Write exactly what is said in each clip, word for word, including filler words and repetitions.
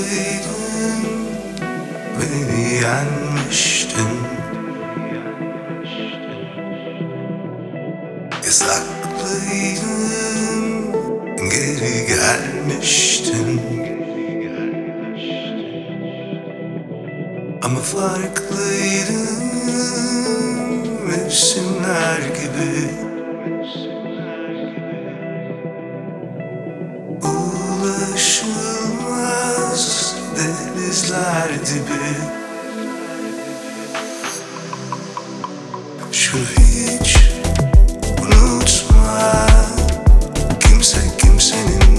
Uzaklıydın, beni yenmiştin. Uzaklıydın, geri gelmiştin. Ama farklıydın, mevsimler gibi. Ulaşılmaz denizler dibi. Şunu hiç unutma, kimse kimsenin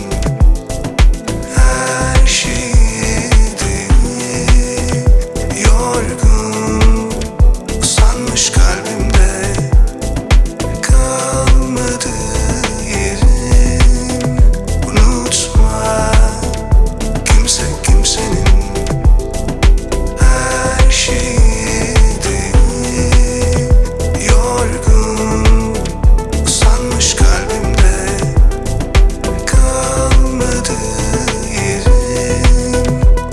her şeyi değil. Yorgun, usanmış kalbimde kalmadı yerin. Unutma, kimse kimsenin her şeyi değil. Yorgun, usanmış kalbimde kalmadı yerin.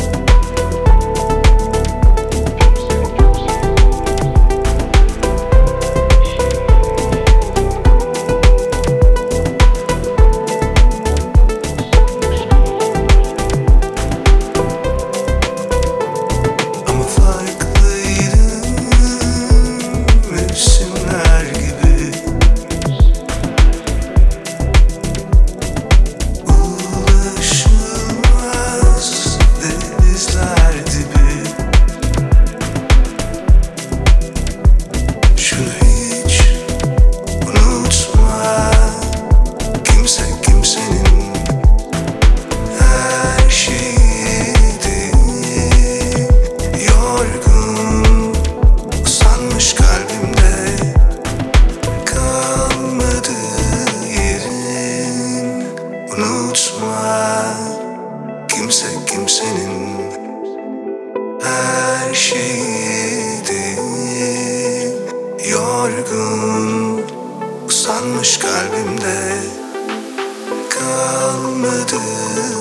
Ama farklıydın, mevsimler gibi. Ulaşılmaz denizler dibi. Şunu hiç unutma, kimse kimsenin her şeyi değil. Yorgun, usanmış kalbimde kalmadı yerin. Unutma, kimse kimsenin her şeyi değil. Yorgun, usanmış kalbimde kalmadı